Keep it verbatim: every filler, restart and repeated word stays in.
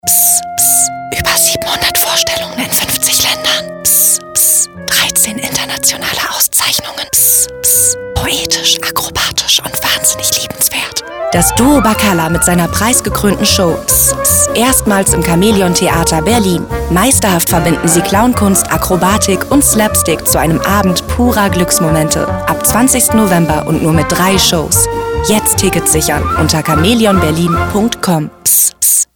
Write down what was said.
Psst, psst. Über siebenhundert Vorstellungen in fünfzig Ländern. Psst, psst. dreizehn internationale Auszeichnungen. Psst, psst. Poetisch, akrobatisch und wahnsinnig liebenswert. Das Duo Bacala mit seiner preisgekrönten Show Psst, psst. Erstmals im Chamäleon Theater Berlin. Meisterhaft verbinden sie Clownkunst, Akrobatik und Slapstick zu einem Abend purer Glücksmomente. Ab zwanzigsten November und nur mit drei Shows. Jetzt Tickets sichern unter chamäleon berlin punkt com. Psst, psst.